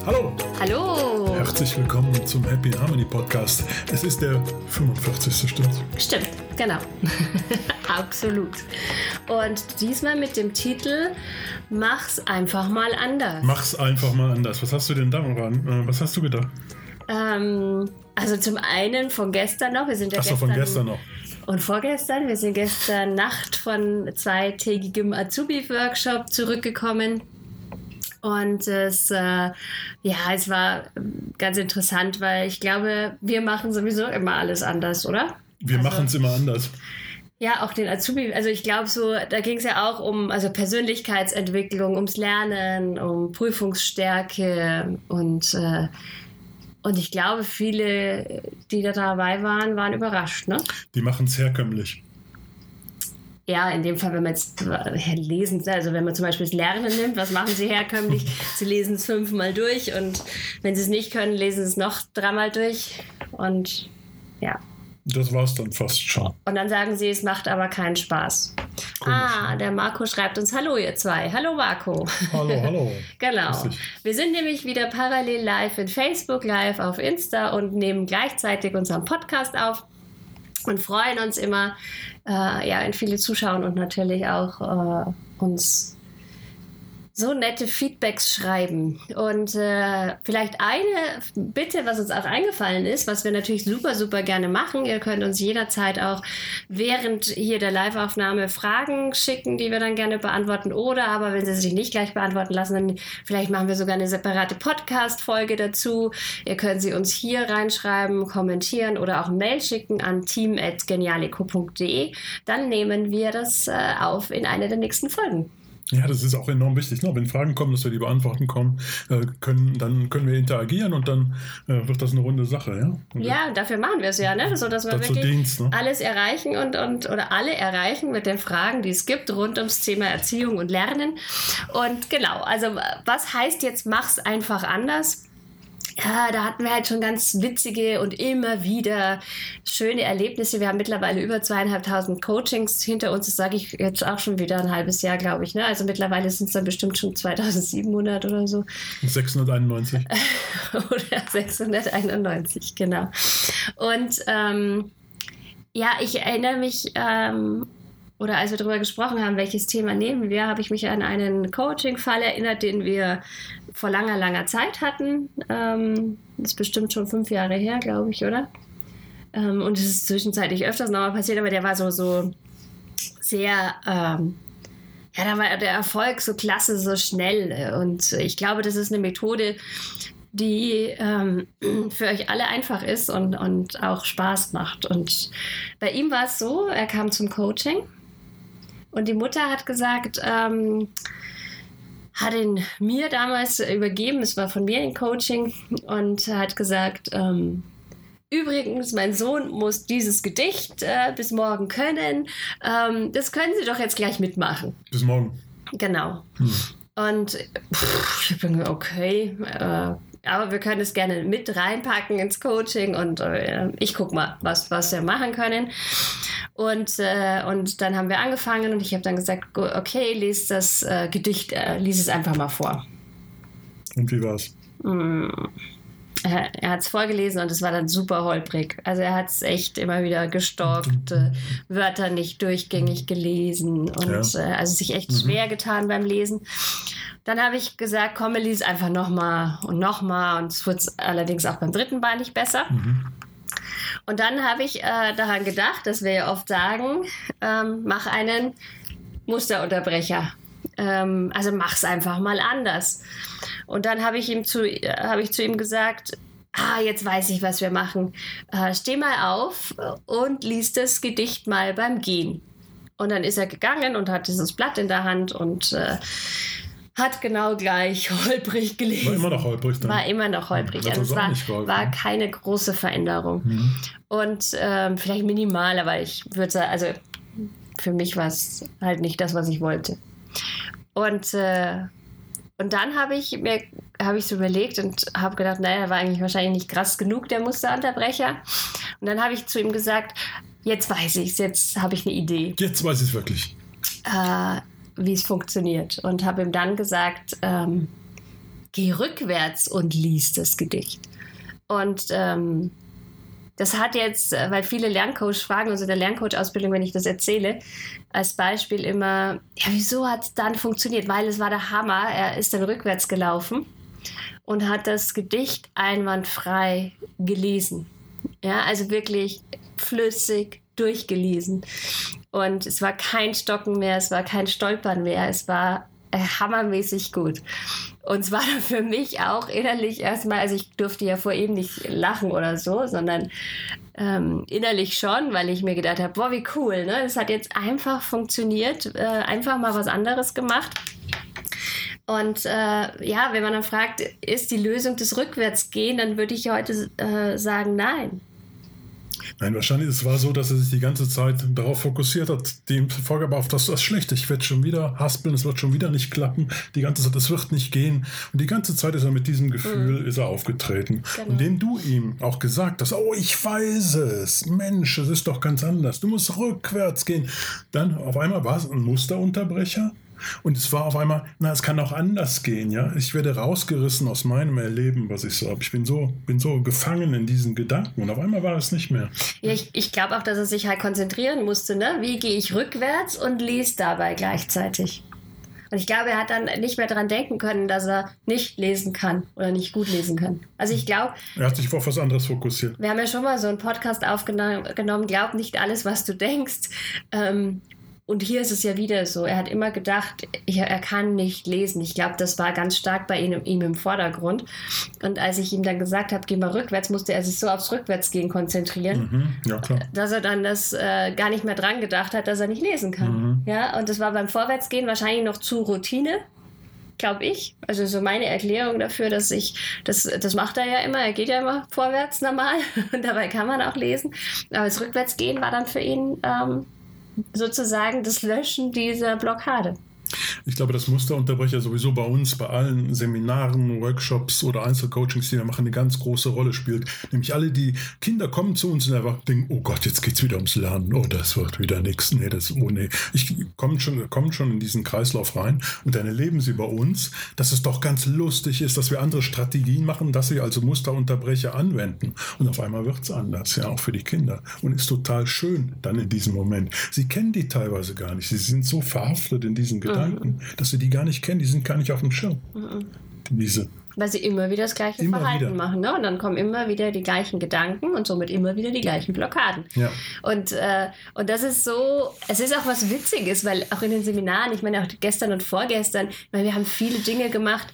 Hallo! Hallo! Herzlich willkommen zum Happy Harmony Podcast. Es ist der 45. Stimmt's? Stimmt, genau. Absolut. Und diesmal mit dem Titel Mach's einfach mal anders. Mach's einfach mal anders. Was hast du denn da, was hast du gedacht? Also zum einen von gestern noch. Wir sind ja von gestern noch. Und vorgestern. Wir sind gestern Nacht von 2-tägigem Azubi-Workshop zurückgekommen. Und es war ganz interessant, weil ich glaube, wir machen sowieso immer alles anders, oder? Wir machen es immer anders. Ja, auch den Azubi. Also ich glaube so, da ging es ja auch um Persönlichkeitsentwicklung, ums Lernen, um Prüfungsstärke und ich glaube, viele, die da dabei waren überrascht, ne? Die machen es herkömmlich. Ja, in dem Fall, wenn man jetzt lesen, also wenn man zum Beispiel das Lernen nimmt, was machen sie herkömmlich? Sie lesen es 5-mal durch und wenn sie es nicht können, lesen sie es noch 3-mal durch und ja. Das war's dann fast schon. Und dann sagen sie, es macht aber keinen Spaß. Komisch, der Marco schreibt uns, hallo ihr zwei. Hallo Marco. Hallo. Genau. Wir sind nämlich wieder parallel live in Facebook, live auf Insta und nehmen gleichzeitig unseren Podcast auf. Und freuen uns immer, wenn viele zuschauen und natürlich auch uns so nette Feedbacks schreiben. Und vielleicht eine Bitte, was uns auch eingefallen ist, was wir natürlich super, super gerne machen. Ihr könnt uns jederzeit auch während hier der Live-Aufnahme Fragen schicken, die wir dann gerne beantworten. Oder aber, wenn sie sich nicht gleich beantworten lassen, dann vielleicht machen wir sogar eine separate Podcast-Folge dazu. Ihr könnt sie uns hier reinschreiben, kommentieren oder auch Mail schicken an team@genialico.de. Dann nehmen wir das auf in einer der nächsten Folgen. Ja, das ist auch enorm wichtig. Ne? Wenn Fragen kommen, dass wir die beantworten können, dann können wir interagieren und dann wird das eine runde Sache. Ja, ja, dafür machen wir es ja, ne? So dass wir wirklich alles erreichen oder alle erreichen mit den Fragen, die es gibt rund ums Thema Erziehung und Lernen. Und genau, also was heißt jetzt, mach's einfach anders? Ja, da hatten wir halt schon ganz witzige und immer wieder schöne Erlebnisse. Wir haben mittlerweile über 2.500 Coachings hinter uns. Das sage ich jetzt auch schon wieder ein halbes Jahr, glaube ich. Ne? Also mittlerweile sind es dann bestimmt schon 2.700 oder so. 691. Oder 691, genau. Und ich erinnere mich... oder als wir darüber gesprochen haben, welches Thema nehmen wir, habe ich mich an einen Coaching-Fall erinnert, den wir vor langer, langer Zeit hatten. Das ist bestimmt schon 5 Jahre her, glaube ich, oder? Und es ist zwischenzeitlich öfters nochmal passiert, aber der war so sehr... da war der Erfolg so klasse, so schnell. Und ich glaube, das ist eine Methode, die für euch alle einfach ist und auch Spaß macht. Und bei ihm war es so, er kam zum Coaching und die Mutter hat gesagt, hat ihn mir damals übergeben, es war von mir ein Coaching, und hat gesagt, übrigens, mein Sohn muss dieses Gedicht bis morgen können, das können Sie doch jetzt gleich mitmachen. Bis morgen. Genau. Und ich bin okay, aber wir können es gerne mit reinpacken ins Coaching und ich gucke mal, was wir machen können. Und dann haben wir angefangen und ich habe dann gesagt, okay, lies das Gedicht, lies es einfach mal vor. Und wie war's? Er hat es vorgelesen und es war dann super holprig. Also er hat es echt immer wieder gestockt, Wörter nicht durchgängig gelesen und also sich echt schwer getan beim Lesen. Dann habe ich gesagt, komm, lies einfach nochmal und es wurde allerdings auch beim 3. Mal nicht besser. Und dann habe ich daran gedacht, dass wir ja oft sagen, mach einen Musterunterbrecher. Also mach's einfach mal anders. Und dann habe ich zu ihm gesagt, jetzt weiß ich, was wir machen. Steh mal auf und lies das Gedicht mal beim Gehen. Und dann ist er gegangen und hat dieses Blatt in der Hand und hat genau gleich holprig gelesen. War immer noch holprig dann? War immer noch holprig. Also es war keine große Veränderung. Und vielleicht minimal, aber ich würde sagen, also für mich war es halt nicht das, was ich wollte. Und dann habe ich so überlegt und habe gedacht, naja, war eigentlich wahrscheinlich nicht krass genug, der Musterunterbrecher. Und dann habe ich zu ihm gesagt, jetzt weiß ich es, jetzt habe ich eine Idee. Jetzt weiß ich es wirklich. Wie es funktioniert. Und habe ihm dann gesagt, geh rückwärts und lies das Gedicht. Und das hat jetzt, weil viele Lerncoach fragen, also in der Lerncoach-Ausbildung, wenn ich das erzähle, als Beispiel immer, ja, wieso hat es dann funktioniert? Weil es war der Hammer, er ist dann rückwärts gelaufen und hat das Gedicht einwandfrei gelesen. Ja, also wirklich flüssig durchgelesen. Und es war kein Stocken mehr, es war kein Stolpern mehr, es war hammermäßig gut. Und es war dann für mich auch innerlich erstmal, also ich durfte ja vor ihm nicht lachen oder so, sondern innerlich schon, weil ich mir gedacht habe, boah, wie cool, ne? Das hat jetzt einfach funktioniert, einfach mal was anderes gemacht. Und wenn man dann fragt, ist die Lösung das Rückwärtsgehen, dann würde ich heute sagen, nein. Nein, wahrscheinlich es war so, dass er sich die ganze Zeit darauf fokussiert hat, dem Vorgabe auf das Schlechte. Ich werde schon wieder haspeln, es wird schon wieder nicht klappen. Die ganze Zeit, es wird nicht gehen. Und die ganze Zeit ist er mit diesem Gefühl ist er aufgetreten. Genau. Indem du ihm auch gesagt hast, oh, ich weiß es. Mensch, es ist doch ganz anders. Du musst rückwärts gehen. Dann auf einmal war es ein Musterunterbrecher. Und es war auf einmal, es kann auch anders gehen, ja. Ich werde rausgerissen aus meinem Erleben, was ich so habe. Ich bin so gefangen in diesen Gedanken und auf einmal war es nicht mehr. Ja, ich glaube auch, dass er sich halt konzentrieren musste, ne? Wie gehe ich rückwärts und liest dabei gleichzeitig. Und ich glaube, er hat dann nicht mehr daran denken können, dass er nicht lesen kann oder nicht gut lesen kann. Also ich glaube... Er hat sich auf was anderes fokussiert. Wir haben ja schon mal so einen Podcast aufgenommen, glaub nicht alles, was du denkst. Und hier ist es ja wieder so, er hat immer gedacht, er kann nicht lesen. Ich glaube, das war ganz stark bei ihm im Vordergrund. Und als ich ihm dann gesagt habe, geh mal rückwärts, musste er sich so aufs Rückwärtsgehen konzentrieren, ja, klar. Dass er dann das gar nicht mehr dran gedacht hat, dass er nicht lesen kann. Ja, und das war beim Vorwärtsgehen wahrscheinlich noch zu Routine, glaube ich. Also so meine Erklärung dafür, dass das macht er ja immer, er geht ja immer vorwärts normal und dabei kann man auch lesen. Aber das Rückwärtsgehen war dann für ihn... sozusagen das Löschen dieser Blockade. Ich glaube, das Musterunterbrecher sowieso bei uns, bei allen Seminaren, Workshops oder Einzelcoachings, die wir machen, eine ganz große Rolle spielt. Nämlich alle die Kinder kommen zu uns und einfach denken, oh Gott, jetzt geht's wieder ums Lernen. Oh, das wird wieder nichts. Nee, Ich komme schon in diesen Kreislauf rein und dann erleben sie bei uns, dass es doch ganz lustig ist, dass wir andere Strategien machen, dass sie also Musterunterbrecher anwenden. Und auf einmal wird's anders, ja, auch für die Kinder. Und ist total schön dann in diesem Moment. Sie kennen die teilweise gar nicht. Sie sind so verhaftet in diesen Gedanken, dass sie die gar nicht kennen, die sind gar nicht auf dem Schirm. Weil sie immer wieder das gleiche Verhalten machen, ne? Und dann kommen immer wieder die gleichen Gedanken und somit immer wieder die gleichen Blockaden. Ja. Und das ist so, es ist auch was Witziges, weil auch in den Seminaren, ich meine auch gestern und vorgestern, weil wir haben viele Dinge gemacht,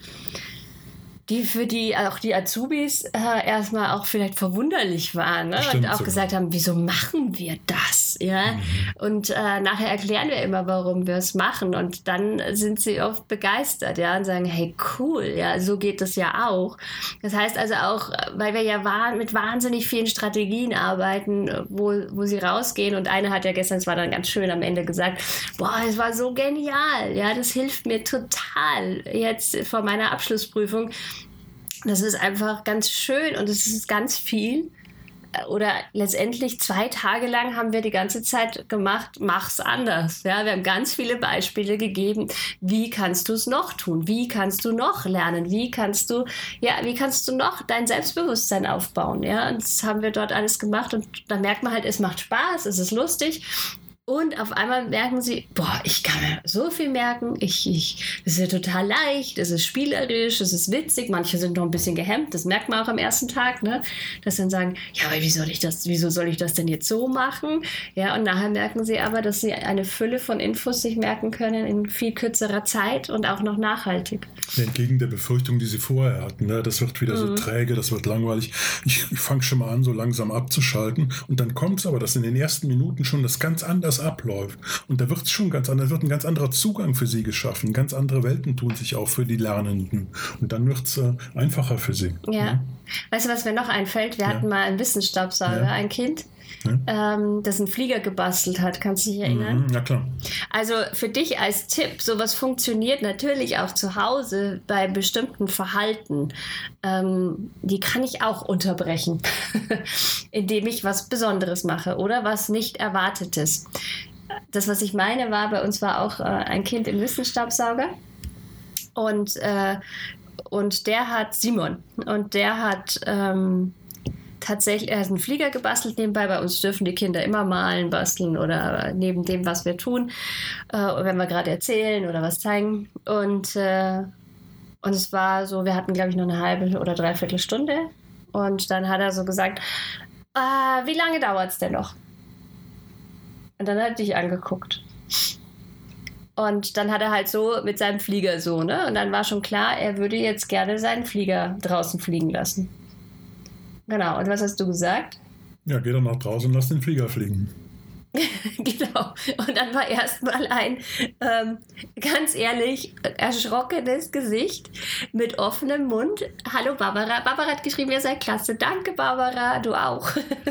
die für die Azubis erstmal auch vielleicht verwunderlich waren, ne? Und auch gesagt haben, wieso machen wir das? Ja? Und nachher erklären wir immer, warum wir es machen. Und dann sind sie oft begeistert, ja, und sagen, hey, cool, ja, so geht das ja auch. Das heißt also auch, weil wir ja mit wahnsinnig vielen Strategien arbeiten, wo sie rausgehen. Und eine hat ja gestern, es war dann ganz schön am Ende gesagt, boah, es war so genial, ja, das hilft mir total jetzt vor meiner Abschlussprüfung. Das ist einfach ganz schön und es ist ganz viel. Oder letztendlich 2 Tage lang haben wir die ganze Zeit gemacht, mach's anders. Ja, wir haben ganz viele Beispiele gegeben. Wie kannst du es noch tun? Wie kannst du noch lernen? Wie kannst du noch dein Selbstbewusstsein aufbauen? Ja, und das haben wir dort alles gemacht und da merkt man halt, es macht Spaß, es ist lustig. Und auf einmal merken sie, boah, ich kann mir so viel merken, das ist ja total leicht, es ist spielerisch, es ist witzig, manche sind noch ein bisschen gehemmt, das merkt man auch am ersten Tag, ne? Dass dann sagen, ja, aber wieso soll ich das denn jetzt so machen? Ja, und nachher merken sie aber, dass sie eine Fülle von Infos sich merken können in viel kürzerer Zeit und auch noch nachhaltig. Entgegen der Befürchtung, die sie vorher hatten, ne? Das wird wieder so träge, das wird langweilig. Ich fange schon mal an, so langsam abzuschalten und dann kommt es aber, dass in den ersten Minuten schon das ganz anders abläuft. Und da wird es schon ganz anders, wird ein ganz anderer Zugang für sie geschaffen. Ganz andere Welten tun sich auf für die Lernenden. Und dann wird es einfacher für sie. Ja. Weißt du, was mir noch einfällt? Wir hatten mal einen Wissensstaubsauger, ein Kind, das einen Flieger gebastelt hat. Kannst du dich erinnern? Ja, klar. Also für dich als Tipp, sowas funktioniert natürlich auch zu Hause bei bestimmten Verhalten. Die kann ich auch unterbrechen, indem ich was Besonderes mache oder was nicht Erwartetes. Das, was ich meine, bei uns war auch ein Kind im Wissensstaubsauger. Und und der hat Simon. Und der hat tatsächlich, er hat einen Flieger gebastelt nebenbei. Bei uns dürfen die Kinder immer malen, basteln oder neben dem, was wir tun, wenn wir gerade erzählen oder was zeigen. Und es war so, wir hatten, glaube ich, noch eine halbe oder dreiviertel Stunde. Und dann hat er so gesagt, wie lange dauert es denn noch? Und dann hat er dich angeguckt. Und dann hat er halt so mit seinem Flieger so, ne? Und dann war schon klar, er würde jetzt gerne seinen Flieger draußen fliegen lassen. Genau, und was hast du gesagt? Ja, geh dann nach draußen und lass den Flieger fliegen. Genau, und dann war erstmal ein, ganz ehrlich, erschrockenes Gesicht mit offenem Mund. Hallo Barbara. Barbara hat geschrieben, ihr seid klasse. Danke Barbara, du auch.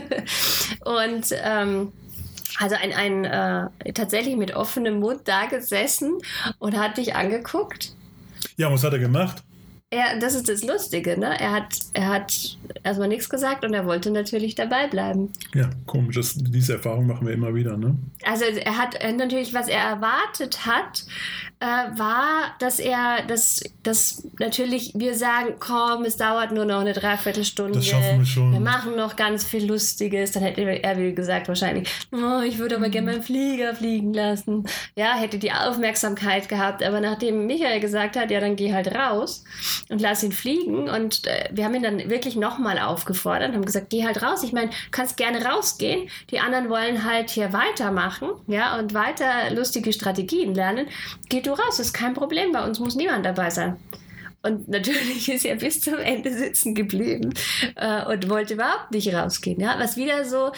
Und also tatsächlich mit offenem Mund da gesessen und hat dich angeguckt. Ja, was hat er gemacht? Das ist das Lustige, ne? Er hat erstmal nichts gesagt und er wollte natürlich dabei bleiben. Ja, komisch. Diese Erfahrung machen wir immer wieder, ne? Also er hat natürlich, was er erwartet hat, war, dass natürlich wir sagen, komm, es dauert nur noch eine Dreiviertelstunde. Das schaffen wir schon. Wir machen noch ganz viel Lustiges. Dann hätte er wie gesagt wahrscheinlich, ich würde aber gerne meinen Flieger fliegen lassen. Ja, hätte die Aufmerksamkeit gehabt. Aber nachdem Michael gesagt hat, ja, dann geh halt raus und lass ihn fliegen. Und wir haben ihn dann wirklich nochmal aufgefordert und haben gesagt, geh halt raus. Ich meine, du kannst gerne rausgehen. Die anderen wollen halt hier weitermachen, ja, und weiter lustige Strategien lernen. Geh du raus, ist kein Problem. Bei uns muss niemand dabei sein. Und natürlich ist er bis zum Ende sitzen geblieben und wollte überhaupt nicht rausgehen. Ja, was wieder so...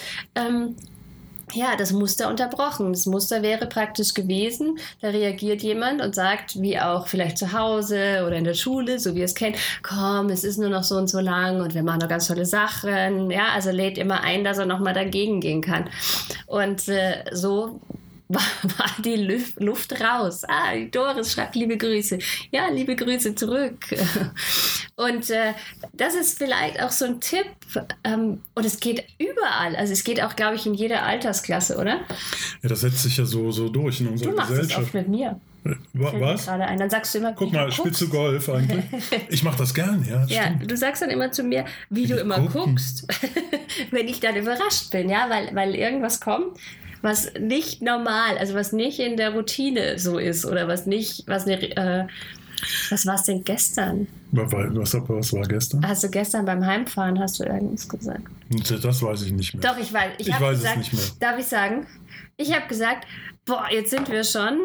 das Muster unterbrochen. Das Muster wäre praktisch gewesen, da reagiert jemand und sagt, wie auch vielleicht zu Hause oder in der Schule, so wie ihr es kennt, komm, es ist nur noch so und so lang und wir machen noch ganz tolle Sachen. Ja, also lädt immer ein, dass er nochmal dagegen gehen kann. Und so war die Luft raus. Die Doris schreibt liebe Grüße. Ja, liebe Grüße zurück. Und das ist vielleicht auch so ein Tipp. Und es geht überall. Also es geht auch, glaube ich, in jeder Altersklasse, oder? Ja, das setzt sich ja so durch in unserer Gesellschaft. Du machst das oft mit mir. Was? Gerade ein. Dann sagst du immer, guck mal, spielst du Golf eigentlich? Ich mache das gern, ja. Ja, du sagst dann immer zu mir, wie du immer guckst, wenn ich dann überrascht bin, ja, weil irgendwas kommt, was nicht normal, also was nicht in der Routine so ist oder was war es denn gestern? Was war gestern? Hast du gestern beim Heimfahren, hast du irgendwas gesagt? Das weiß ich nicht mehr. Doch, ich weiß. Ich weiß gesagt, es nicht mehr. Darf ich sagen? Ich habe gesagt, jetzt sind wir schon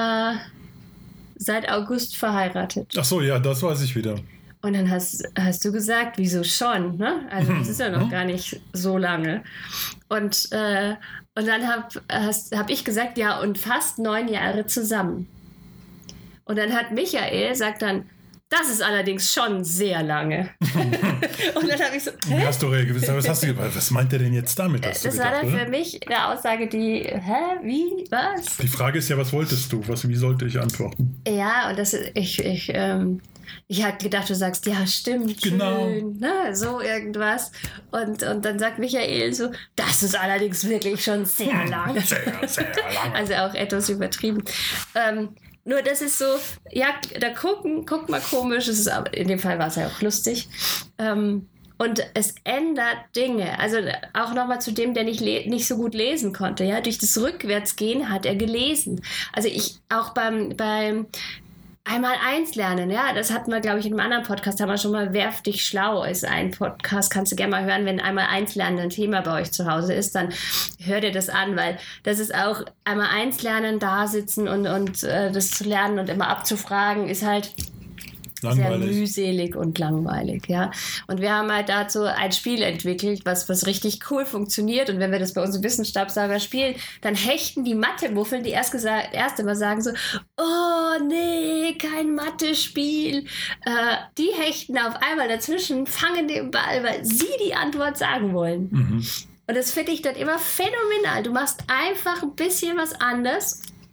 seit August verheiratet. Ach so, ja, das weiß ich wieder. Und dann hast du gesagt, wieso schon? Ne? Also das ist ja noch gar nicht so lange. Und dann hab ich gesagt, ja, und fast 9 Jahre zusammen. Und dann hat Michael sagt dann, das ist allerdings schon sehr lange. Und dann habe ich so, wie hast du reagiert? Was meint er denn jetzt damit? Das war dann für mich eine Aussage, wie, was? Die Frage ist ja, was wolltest du? Wie sollte ich antworten? Ja, und ich hatte gedacht, du sagst, ja, stimmt, genau. Schön, ne? So irgendwas. Und dann sagt Michael so, das ist allerdings wirklich schon sehr lang. Sehr, sehr lang. Also auch etwas übertrieben. Nur das ist so, ja, da guckt mal komisch, in dem Fall war es ja auch lustig. Und es ändert Dinge. Also auch nochmal zu dem, der nicht so gut lesen konnte. Ja? Durch das Rückwärtsgehen hat er gelesen. Also ich auch beim Einmal-Eins lernen, ja, das hatten wir, glaube ich, in einem anderen Podcast, haben wir schon mal, Werf dich schlau, ist ein Podcast, kannst du gerne mal hören, wenn Einmal-Eins lernen ein Thema bei euch zu Hause ist, dann hör dir das an, weil das ist auch Einmal-Eins lernen, da sitzen und das zu lernen und immer abzufragen, ist halt langweilig. Sehr mühselig und langweilig, ja. Und wir haben halt dazu ein Spiel entwickelt, was richtig cool funktioniert. Und wenn wir das bei uns im Wissensstabssager spielen, dann hechten die Mathe-Muffeln, die erst immer sagen so, oh nee, kein Mathe-Spiel. Die hechten auf einmal dazwischen, fangen den Ball, weil sie die Antwort sagen wollen. Mhm. Und das finde ich dann immer phänomenal. Du machst einfach ein bisschen was anders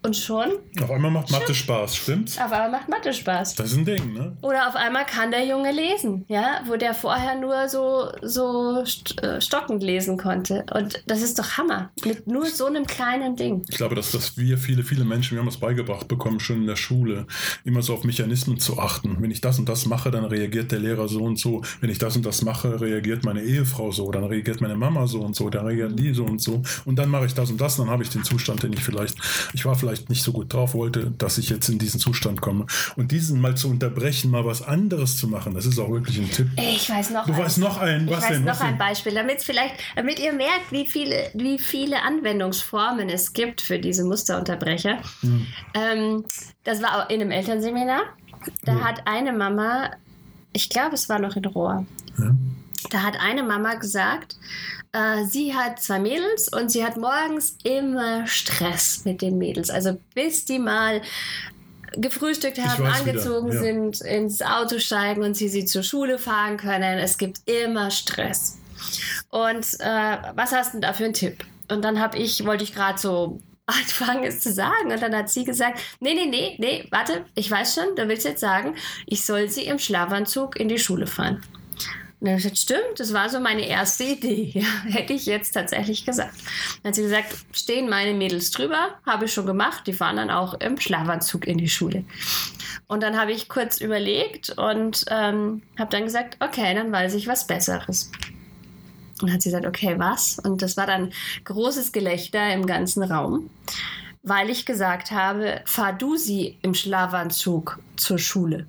Und schon? Auf einmal macht Mathe Spaß, stimmt's? Auf einmal macht Mathe Spaß. Das ist ein Ding, ne? Oder auf einmal kann der Junge lesen, ja, wo der vorher nur so stockend lesen konnte. Und das ist doch Hammer, mit nur so einem kleinen Ding. Ich glaube, dass wir viele Menschen, wir haben es beigebracht bekommen, schon in der Schule, immer so auf Mechanismen zu achten. Wenn ich das und das mache, dann reagiert der Lehrer so und so. Wenn ich das und das mache, reagiert meine Ehefrau so. Dann reagiert meine Mama so und so. Dann reagiert die so und so. Und dann mache ich das und das. Und dann habe ich den Zustand, den ich war vielleicht nicht so gut drauf wollte, dass ich jetzt in diesen Zustand komme. Und diesen mal zu unterbrechen, mal was anderes zu machen, das ist auch wirklich ein Tipp. Ich weiß noch Du weißt noch einen. Was denn? Noch ein Beispiel, damit ihr merkt, wie viele Anwendungsformen es gibt für diese Musterunterbrecher. Das war auch in einem Elternseminar. Da hat eine Mama, ich glaube, es war noch in Rohr, da hat eine Mama gesagt, sie hat 2 Mädels und sie hat morgens immer Stress mit den Mädels. Also bis die mal gefrühstickt haben, angezogen sind, ins Auto steigen und sie zur Schule fahren können. Es gibt immer Stress. Und was hast du denn da für einen Tipp? Und dann wollte ich gerade so anfangen, es zu sagen. Und dann hat sie gesagt, nee, warte, ich weiß schon, du willst jetzt sagen, ich soll sie im Schlafanzug in die Schule fahren. Und dann habe ich gesagt, stimmt, das war so meine erste Idee. Ja, hätte ich jetzt tatsächlich gesagt. Dann hat sie gesagt, stehen meine Mädels drüber, habe ich schon gemacht, die fahren dann auch im Schlafanzug in die Schule. Und dann habe ich kurz überlegt und habe dann gesagt, okay, dann weiß ich was Besseres. Und dann hat sie gesagt, okay, was? Und das war dann großes Gelächter im ganzen Raum, weil ich gesagt habe, fahr du sie im Schlafanzug zur Schule.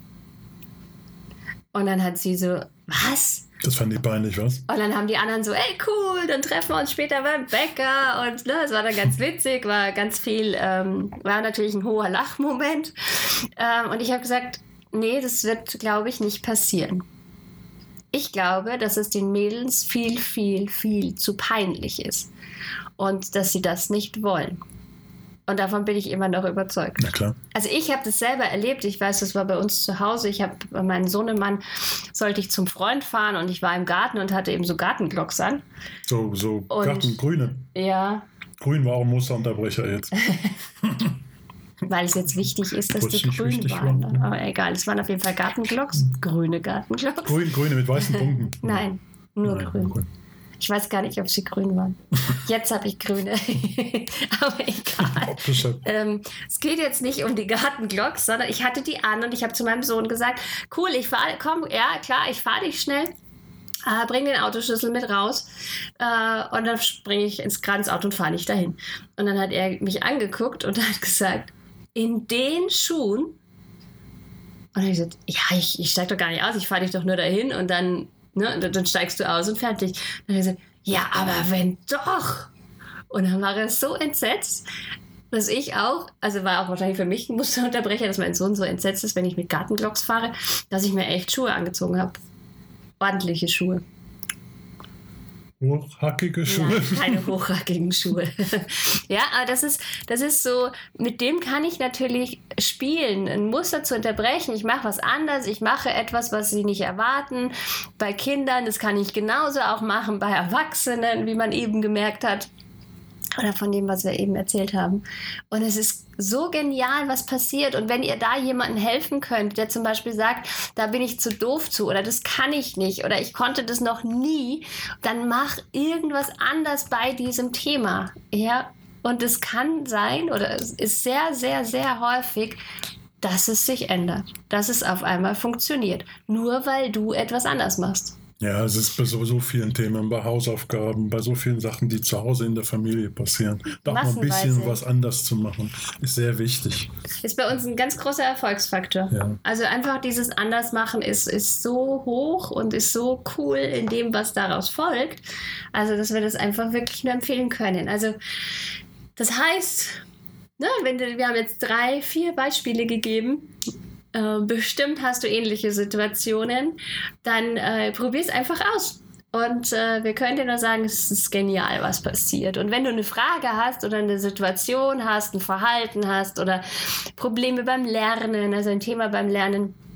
Und dann hat sie so, was? Das fand ich peinlich, was? Und dann haben die anderen so, ey, cool, dann treffen wir uns später beim Bäcker. Und es war dann ganz witzig, war ganz viel, war natürlich ein hoher Lachmoment. Und ich habe gesagt, nee, das wird, glaube ich, nicht passieren. Ich glaube, dass es den Mädels viel, viel, viel zu peinlich ist. Und dass sie das nicht wollen. Und davon bin ich immer noch überzeugt. Na klar. Also ich habe das selber erlebt. Ich weiß, das war bei uns zu Hause. Ich habe meinen Sohnemann, sollte ich zum Freund fahren und ich war im Garten und hatte eben so Gartenglocks an. So Gartengrüne. Ja. Grün war auch ein Musterunterbrecher jetzt. Weil es jetzt wichtig ist, dass die grün waren. Ja. Aber egal, es waren auf jeden Fall Gartenglocks. Grüne Gartenglocks. Grüne mit weißen Punkten. Nein, nur grün. Ich weiß gar nicht, ob sie grün waren. Jetzt habe ich grüne. Aber egal. Es geht jetzt nicht um die Gartenglocks, sondern ich hatte die an und ich habe zu meinem Sohn gesagt, cool, ich fahre dich schnell. Bring den Autoschlüssel mit raus und dann springe ich gerade ins Auto und fahre nicht dahin. Und dann hat er mich angeguckt und hat gesagt, in den Schuhen? Und dann habe ich gesagt, ja, ich steige doch gar nicht aus, ich fahre dich doch nur dahin und dann steigst du aus und fertig. Und dann hat er gesagt, ja, aber wenn doch. Und dann war er so entsetzt, dass ich auch, also war auch wahrscheinlich für mich ein Musterunterbrecher, dass mein Sohn so entsetzt ist, wenn ich mit Gartenglocks fahre, dass ich mir echt Schuhe angezogen habe. Ordentliche Schuhe. Hochhackige Schuhe? Nein, keine hochhackigen Schuhe. Ja, aber das ist so, mit dem kann ich natürlich spielen, ein Muster zu unterbrechen. Ich mache was anderes, ich mache etwas, was sie nicht erwarten. Bei Kindern, das kann ich genauso auch machen, bei Erwachsenen, wie man eben gemerkt hat. Oder von dem, was wir eben erzählt haben. Und es ist so genial, was passiert. Und wenn ihr da jemandem helfen könnt, der zum Beispiel sagt, da bin ich zu doof zu oder das kann ich nicht oder ich konnte das noch nie, dann mach irgendwas anders bei diesem Thema. Ja? Und es kann sein oder es ist sehr, sehr, sehr häufig, dass es sich ändert. Dass es auf einmal funktioniert. Nur weil du etwas anders machst. Ja, es ist bei so vielen Themen, bei Hausaufgaben, bei so vielen Sachen, die zu Hause in der Familie passieren. Da auch mal ein bisschen was anders zu machen, ist sehr wichtig. Ist bei uns ein ganz großer Erfolgsfaktor. Ja. Also einfach dieses Andersmachen ist so hoch und ist so cool in dem, was daraus folgt. Also, dass wir das einfach wirklich nur empfehlen können. Also, das heißt, ne, wir haben jetzt 3, 4 Beispiele gegeben. Bestimmt hast du ähnliche Situationen, dann probier es einfach aus. Und wir können dir nur sagen, es ist genial, was passiert. Und wenn du eine Frage hast oder eine Situation hast, ein Verhalten hast oder Probleme beim Lernen, also ein Thema beim Lernen,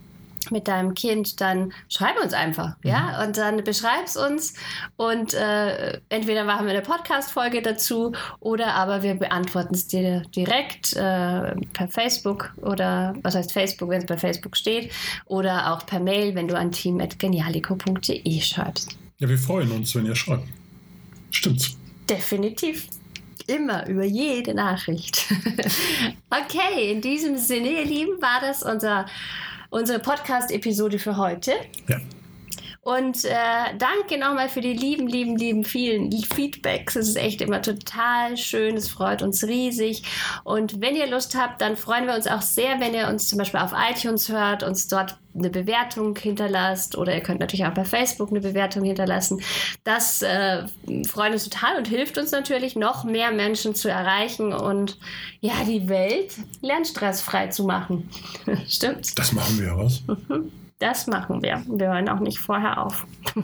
mit deinem Kind, dann schreib uns einfach, ja, und dann beschreib's uns und entweder machen wir eine Podcast-Folge dazu oder aber wir beantworten es dir direkt per Facebook oder, was heißt Facebook, wenn es bei Facebook steht, oder auch per Mail, wenn du an team@genialico.de schreibst. Ja, wir freuen uns, wenn ihr schreibt. Stimmt's? Definitiv. Immer über jede Nachricht. Okay, in diesem Sinne, ihr Lieben, war das unsere Podcast-Episode für heute. Ja. Und danke nochmal für die lieben vielen Feedbacks. Es ist echt immer total schön. Es freut uns riesig. Und wenn ihr Lust habt, dann freuen wir uns auch sehr, wenn ihr uns zum Beispiel auf iTunes hört, uns dort eine Bewertung hinterlasst. Oder ihr könnt natürlich auch bei Facebook eine Bewertung hinterlassen. Das freut uns total und hilft uns natürlich, noch mehr Menschen zu erreichen und ja, die Welt lernstressfrei zu machen. Stimmt's? Das machen wir ja, was? Das machen wir. Wir hören auch nicht vorher auf.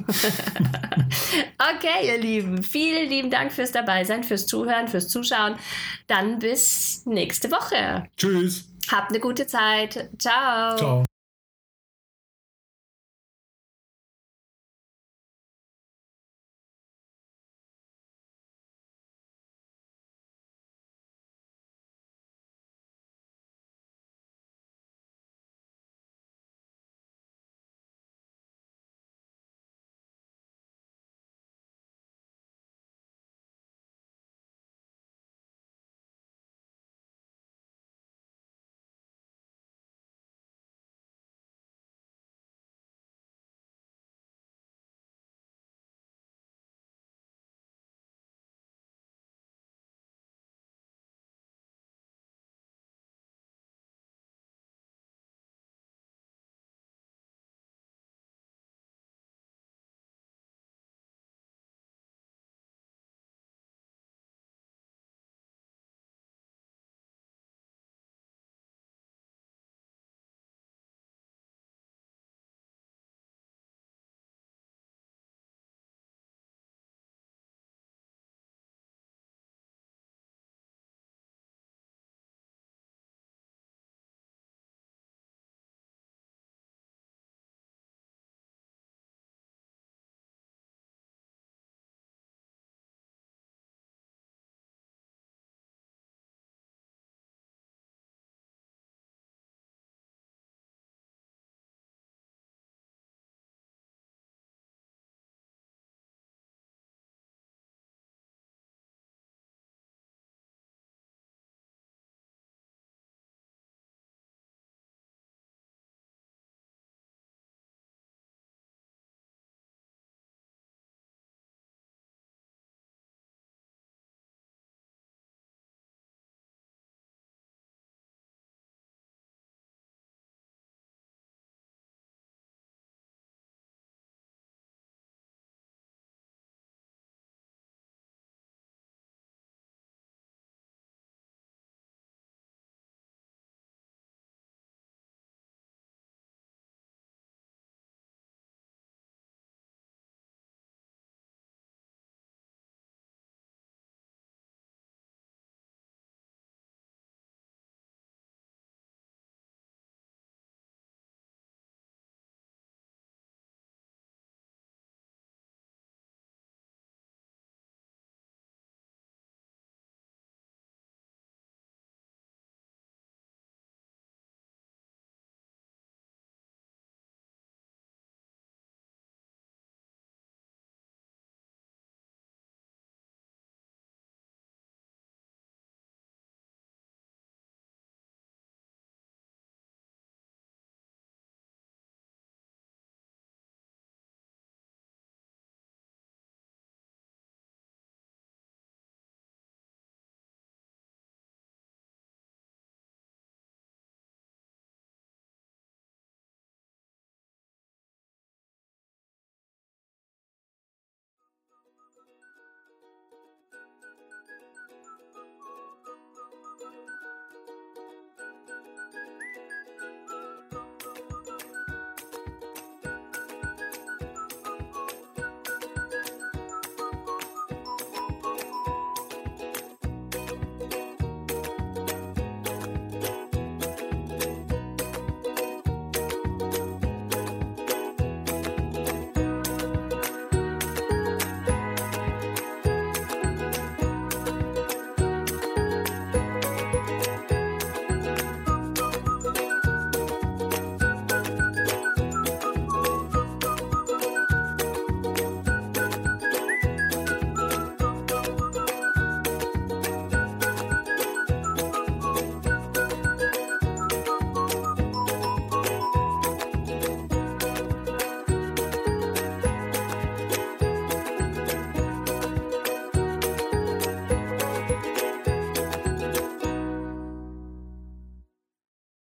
Okay, ihr Lieben. Vielen lieben Dank fürs Dabeisein, fürs Zuhören, fürs Zuschauen. Dann bis nächste Woche. Tschüss. Habt eine gute Zeit. Ciao. Ciao.